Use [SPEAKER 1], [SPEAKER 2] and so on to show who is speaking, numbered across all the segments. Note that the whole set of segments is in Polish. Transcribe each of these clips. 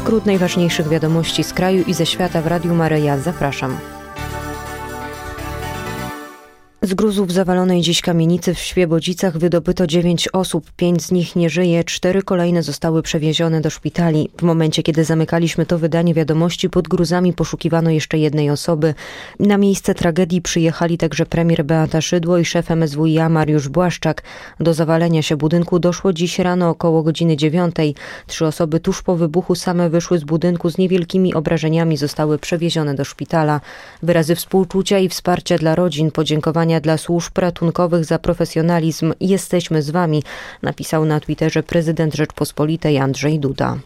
[SPEAKER 1] Skrót najważniejszych wiadomości z kraju i ze świata w Radiu Maryja. Zapraszam. Z gruzów zawalonej dziś kamienicy w Świebodzicach wydobyto 9 osób, 5 z nich nie żyje, 4 kolejne zostały przewiezione do szpitali. W momencie, kiedy zamykaliśmy to wydanie wiadomości, pod gruzami poszukiwano jeszcze jednej osoby. Na miejsce tragedii przyjechali także premier Beata Szydło i szef MSWiA Mariusz Błaszczak. Do zawalenia się budynku doszło dziś rano około godziny 9. 3 osoby tuż po wybuchu same wyszły z budynku z niewielkimi obrażeniami, zostały przewiezione do szpitala. Wyrazy współczucia i wsparcia dla rodzin, podziękowania dla służb ratunkowych za profesjonalizm. Jesteśmy z wami, napisał na Twitterze prezydent Rzeczpospolitej Andrzej Duda.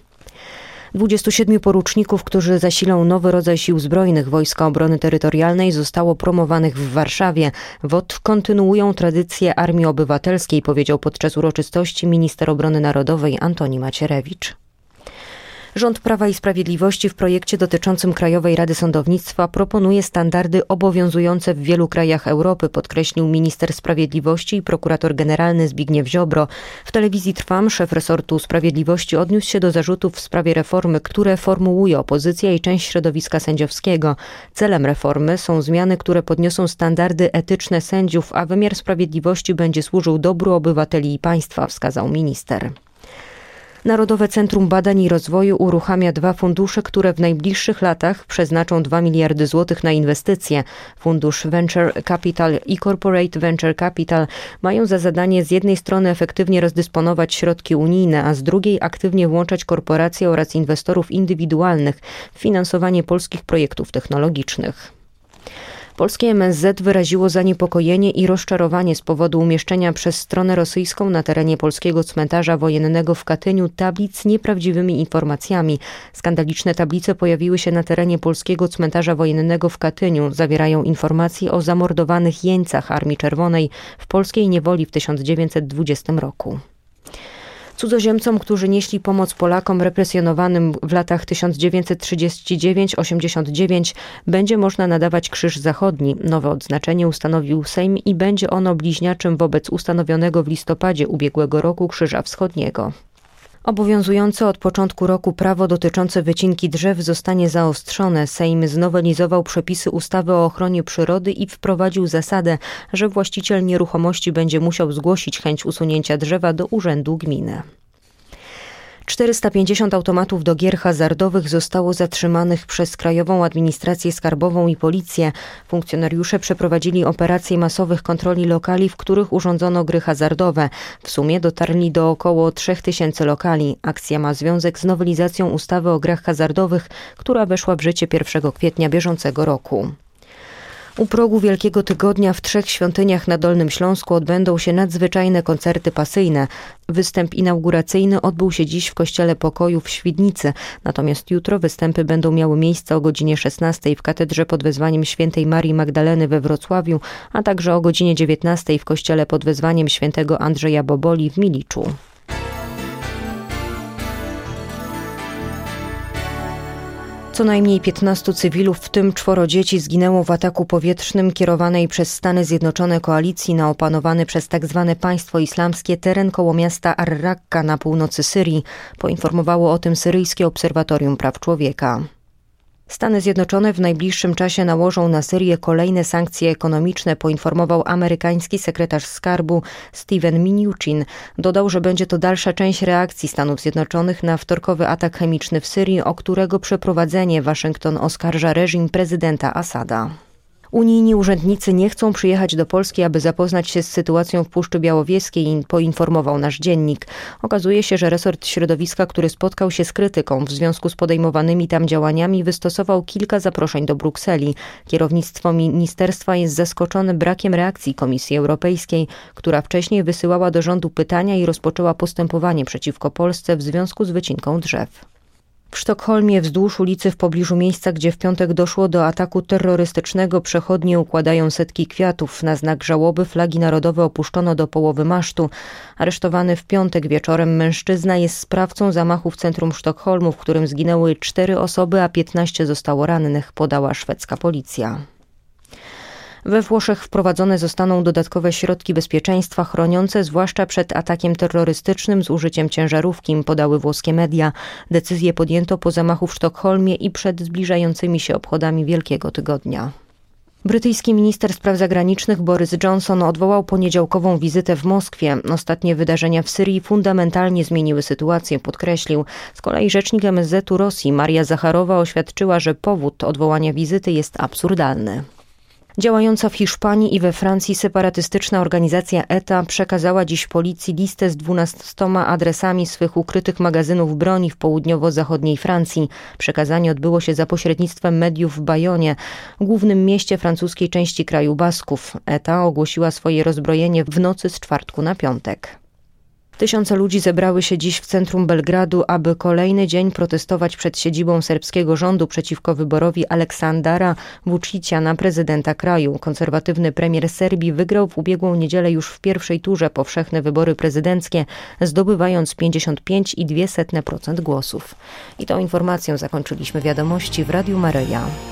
[SPEAKER 1] 27 poruczników, którzy zasilą nowy rodzaj sił zbrojnych Wojska Obrony Terytorialnej, zostało promowanych w Warszawie. WOT kontynuują tradycję Armii Obywatelskiej, powiedział podczas uroczystości minister obrony narodowej Antoni Macierewicz. Rząd Prawa i Sprawiedliwości w projekcie dotyczącym Krajowej Rady Sądownictwa proponuje standardy obowiązujące w wielu krajach Europy, podkreślił minister sprawiedliwości i prokurator generalny Zbigniew Ziobro. W telewizji Trwam szef resortu sprawiedliwości odniósł się do zarzutów w sprawie reformy, które formułuje opozycja i część środowiska sędziowskiego. Celem reformy są zmiany, które podniosą standardy etyczne sędziów, a wymiar sprawiedliwości będzie służył dobru obywateli i państwa, wskazał minister. Narodowe Centrum Badań i Rozwoju uruchamia 2 fundusze, które w najbliższych latach przeznaczą 2 miliardy złotych na inwestycje. Fundusz Venture Capital i Corporate Venture Capital mają za zadanie z jednej strony efektywnie rozdysponować środki unijne, a z drugiej aktywnie włączać korporacje oraz inwestorów indywidualnych w finansowanie polskich projektów technologicznych. Polskie MSZ wyraziło zaniepokojenie i rozczarowanie z powodu umieszczenia przez stronę rosyjską na terenie polskiego cmentarza wojennego w Katyniu tablic z nieprawdziwymi informacjami. Skandaliczne tablice pojawiły się na terenie polskiego cmentarza wojennego w Katyniu. Zawierają informacje o zamordowanych jeńcach Armii Czerwonej w polskiej niewoli w 1920 roku. Cudzoziemcom, którzy nieśli pomoc Polakom represjonowanym w latach 1939-89 będzie można nadawać Krzyż Zachodni. Nowe odznaczenie ustanowił Sejm i będzie ono bliźniaczym wobec ustanowionego w listopadzie ubiegłego roku Krzyża Wschodniego. Obowiązujące od początku roku prawo dotyczące wycinki drzew zostanie zaostrzone. Sejm znowelizował przepisy ustawy o ochronie przyrody i wprowadził zasadę, że właściciel nieruchomości będzie musiał zgłosić chęć usunięcia drzewa do urzędu gminy. 450 automatów do gier hazardowych zostało zatrzymanych przez Krajową Administrację Skarbową i Policję. Funkcjonariusze przeprowadzili operację masowych kontroli lokali, w których urządzono gry hazardowe. W sumie dotarli do około 3000 lokali. Akcja ma związek z nowelizacją ustawy o grach hazardowych, która weszła w życie 1 kwietnia bieżącego roku. U progu Wielkiego Tygodnia w 3 świątyniach na Dolnym Śląsku odbędą się nadzwyczajne koncerty pasyjne. Występ inauguracyjny odbył się dziś w Kościele Pokoju w Świdnicy, natomiast jutro występy będą miały miejsce o godzinie 16 w katedrze pod wezwaniem Świętej Marii Magdaleny we Wrocławiu, a także o godzinie 19 w Kościele pod wezwaniem Świętego Andrzeja Boboli w Miliczu. Co najmniej 15 cywilów, w tym 4 dzieci, zginęło w ataku powietrznym kierowanej przez Stany Zjednoczone koalicji na opanowany przez tzw. Państwo Islamskie teren koło miasta Ar-Rakka na północy Syrii, poinformowało o tym Syryjskie Obserwatorium Praw Człowieka. Stany Zjednoczone w najbliższym czasie nałożą na Syrię kolejne sankcje ekonomiczne, poinformował amerykański sekretarz skarbu Steven Mnuchin. Dodał, że będzie to dalsza część reakcji Stanów Zjednoczonych na wtorkowy atak chemiczny w Syrii, o którego przeprowadzenie Waszyngton oskarża reżim prezydenta Asada. Unijni urzędnicy nie chcą przyjechać do Polski, aby zapoznać się z sytuacją w Puszczy Białowieskiej, poinformował nasz dziennik. Okazuje się, że resort środowiska, który spotkał się z krytyką w związku z podejmowanymi tam działaniami, wystosował kilka zaproszeń do Brukseli. Kierownictwo ministerstwa jest zaskoczone brakiem reakcji Komisji Europejskiej, która wcześniej wysyłała do rządu pytania i rozpoczęła postępowanie przeciwko Polsce w związku z wycinką drzew. W Sztokholmie wzdłuż ulicy w pobliżu miejsca, gdzie w piątek doszło do ataku terrorystycznego, przechodnie układają setki kwiatów. Na znak żałoby flagi narodowe opuszczono do połowy masztu. Aresztowany w piątek wieczorem mężczyzna jest sprawcą zamachu w centrum Sztokholmu, w którym zginęły 4 osoby, a 15 zostało rannych, podała szwedzka policja. We Włoszech wprowadzone zostaną dodatkowe środki bezpieczeństwa chroniące zwłaszcza przed atakiem terrorystycznym z użyciem ciężarówki, podały włoskie media. Decyzję podjęto po zamachu w Sztokholmie i przed zbliżającymi się obchodami Wielkiego Tygodnia. Brytyjski minister spraw zagranicznych Boris Johnson odwołał poniedziałkową wizytę w Moskwie. Ostatnie wydarzenia w Syrii fundamentalnie zmieniły sytuację, podkreślił. Z kolei rzecznik MSZ-u Rosji Maria Zacharowa oświadczyła, że powód odwołania wizyty jest absurdalny. Działająca w Hiszpanii i we Francji separatystyczna organizacja ETA przekazała dziś policji listę z 12 adresami swych ukrytych magazynów broni w południowo-zachodniej Francji. Przekazanie odbyło się za pośrednictwem mediów w Bajonie, głównym mieście francuskiej części kraju Basków. ETA ogłosiła swoje rozbrojenie w nocy z czwartku na piątek. Tysiące ludzi zebrały się dziś w centrum Belgradu, aby kolejny dzień protestować przed siedzibą serbskiego rządu przeciwko wyborowi Aleksandara Vučića na prezydenta kraju. Konserwatywny premier Serbii wygrał w ubiegłą niedzielę już w pierwszej turze powszechne wybory prezydenckie, zdobywając 55,2% głosów. I tą informacją zakończyliśmy wiadomości w Radiu Maryja.